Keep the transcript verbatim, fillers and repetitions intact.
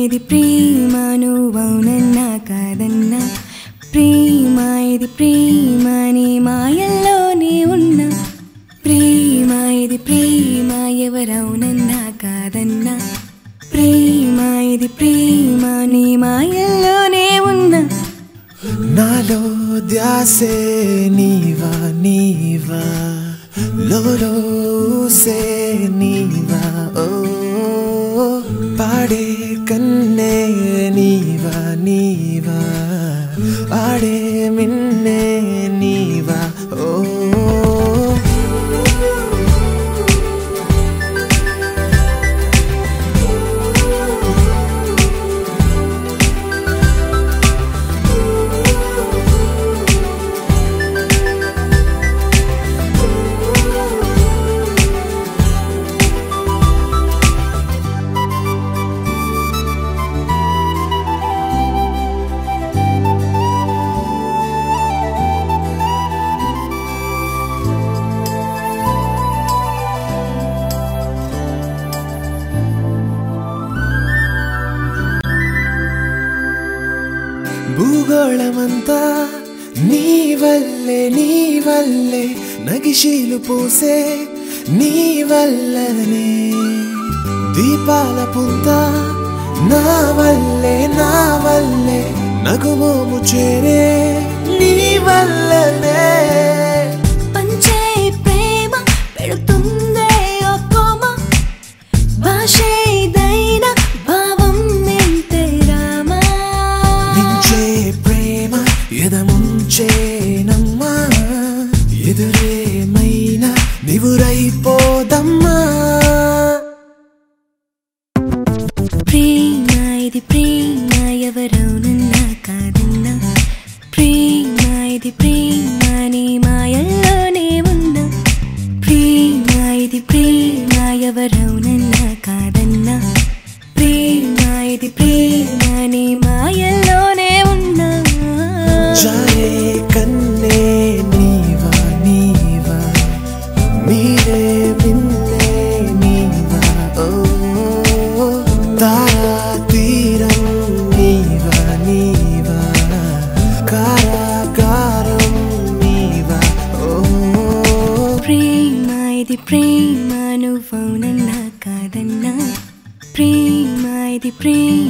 ఇది ప్రేమ నువ్వవునన్నా కాదన్నా ప్రేమ ఇది ప్రేమ నీ మాయల్లోనే ఉన్నా ప్రేమ ఇది ప్రేమ ఎవరవునన్నా కాదన్నా ప్రేమ ఇది ప్రేమ నీ మాయల్లోనే ఉన్నా నాలో ధ్యాసే నీవా నీవా లోలోసే నీవా ఓ పాడే కన్నే నీవా నీవా ఆడే మిన్నే నీవా ఓ భూగోళమంతా నీ వల్లే నీ వల్లే నగిశీలు పూసే నీ వల్లనే దీపాల పుంత నా వల్లే నా వల్లే నగుమోము చేరే నీ వల్లనే పంచే ప్రేమ పెడుతుందే ఓ కోమ భాషేదైనా భావం మెంతే రామా ఎదముంచేనమ్మా ఎదురేమైనా నివురైపోదమ్మా ప్రేమ ఇది ప్రేమ ఎవరవునన్నా కాదన్నా ప్రేమ ఇది ప్రేమ నీ మాయల్లోనే ఉన్నా ప్రేమ ఇది ప్రేమ ఎవరవునన్నా కాదన్నా ప్రేమ ఇది ప్రేమ నీ మాయల్లోనే ఉన్నా జారే కన్నే నీవా నీవా మీరే మిన్నే నీవా ఓ తారా తీరం నీవా నీవా కారాగారం నీవా ఓ ప్రేమ ఇది ప్రేమ నువ్వవునన్నా కాదన్నా ప్రేమ ఇది ప్రేమ